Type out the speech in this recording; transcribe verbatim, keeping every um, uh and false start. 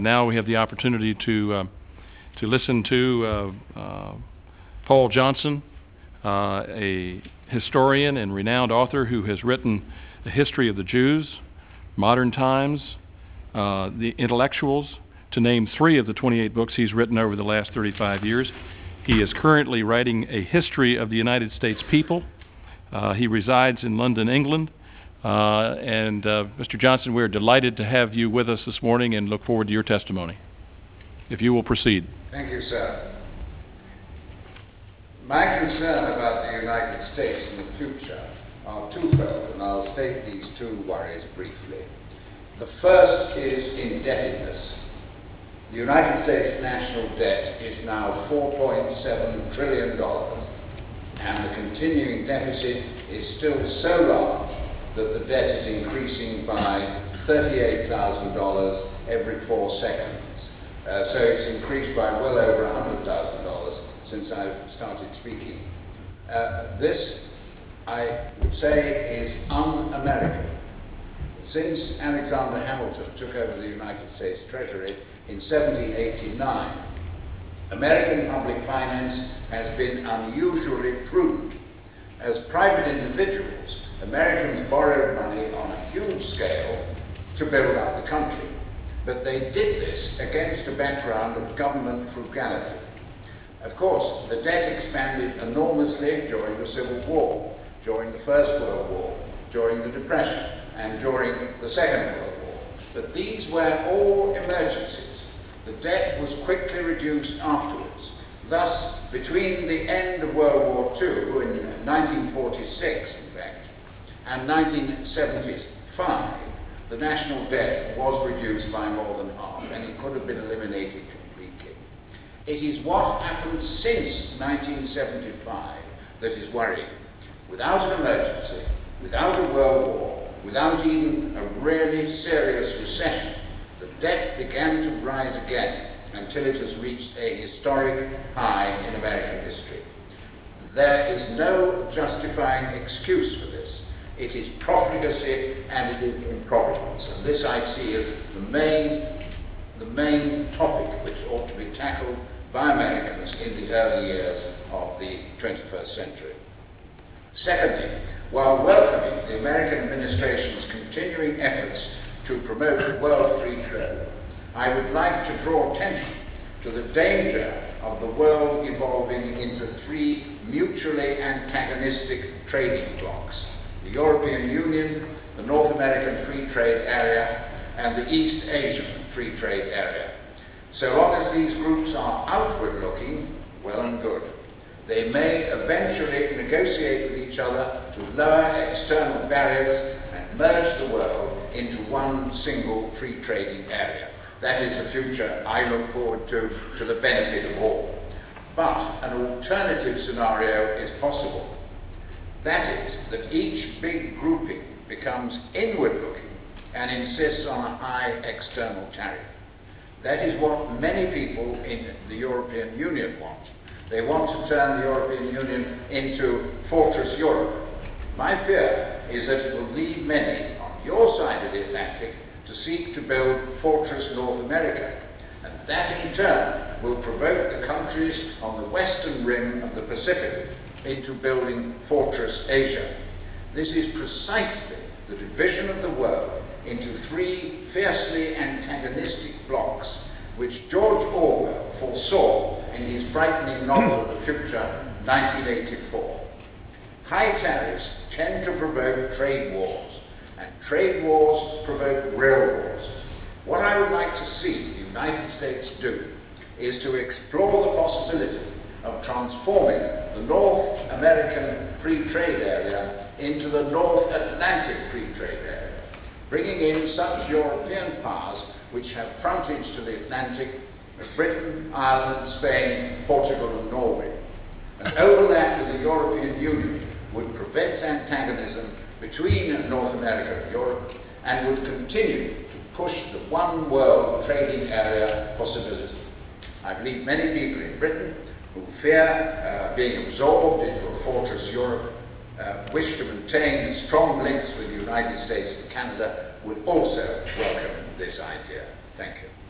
Now we have the opportunity to uh, to listen to uh, uh, Paul Johnson, uh, a historian and renowned author who has written the history of the Jews, modern times, uh, the intellectuals, to name three of the twenty-eight books he's written over the last thirty-five years. He is currently writing a history of the United States people. Uh, he resides in London, England. Uh, and uh, Mister Johnson, we're delighted to have you with us this morning and look forward to your testimony. If you will proceed. Thank you, sir. My concern about the United States in the future are twofold, and I'll state these two worries briefly. The first is indebtedness. The United States national debt is now four point seven trillion dollars, and the continuing deficit is still so large that the debt is increasing by thirty-eight thousand dollars every four seconds. Uh, so it's increased by well over one hundred thousand dollars since I've started speaking. Uh, this, I would say, is un-American. Since Alexander Hamilton took over the United States Treasury in seventeen eighty-nine, American public finance has been unusually prudent. As private individuals, Americans borrowed money on a huge scale to build up the country, but they did this against a background of government frugality. Of course, the debt expanded enormously during the Civil War, during the First World War, during the Depression, and during the Second World War. But these were all emergencies. The debt was quickly reduced afterwards. Thus, between the end of World War Two in nineteen forty-six, in fact, and nineteen seventy-five, the national debt was reduced by more than half, and it could have been eliminated completely. It is what happened since nineteen seventy-five that is worrying. Without an emergency, without a world war, without even a really serious recession, the debt began to rise again until it has reached a historic high in American history. There is no justifying excuse for this. It is profligacy and it is improvidence. And this I see as the main, the main topic which ought to be tackled by Americans in the early years of the twenty-first century. Secondly, while welcoming the American administration's continuing efforts to promote world free trade, I would like to draw attention to the danger of the world evolving into three mutually antagonistic trading blocs: the European Union, the North American Free Trade Area, and the East Asian Free Trade Area. So long as these groups are outward looking, well and good. They may eventually negotiate with each other to lower external barriers and merge the world into one single free trading area. That is a future I look forward to, to the benefit of all. But an alternative scenario is possible. That is, that each big grouping becomes inward-looking and insists on a high external tariff. That is what many people in the European Union want. They want to turn the European Union into Fortress Europe. My fear is that it will lead many on your side of the Atlantic to seek to build Fortress North America, and that in turn will provoke the countries on the western rim of the Pacific into building Fortress Asia. This is precisely the division of the world into three fiercely antagonistic blocs, which George Orwell foresaw in his frightening novel of the future, nineteen eighty-four. High tariffs tend to provoke trade wars, and trade wars provoke real wars. What I would like to see the United States do is to explore the possibility of transforming the North American Free Trade Area into the North Atlantic Free Trade Area, bringing in such European powers which have frontage to the Atlantic as Britain, Ireland, Spain, Portugal and Norway. An overlap with the European Union would prevent antagonism between North America and Europe and would continue to push the one world trading area possibility. I believe many people in Britain who fear uh, being absorbed into a Fortress Europe uh, wish to maintain strong links with the United States and Canada would also welcome this idea. Thank you.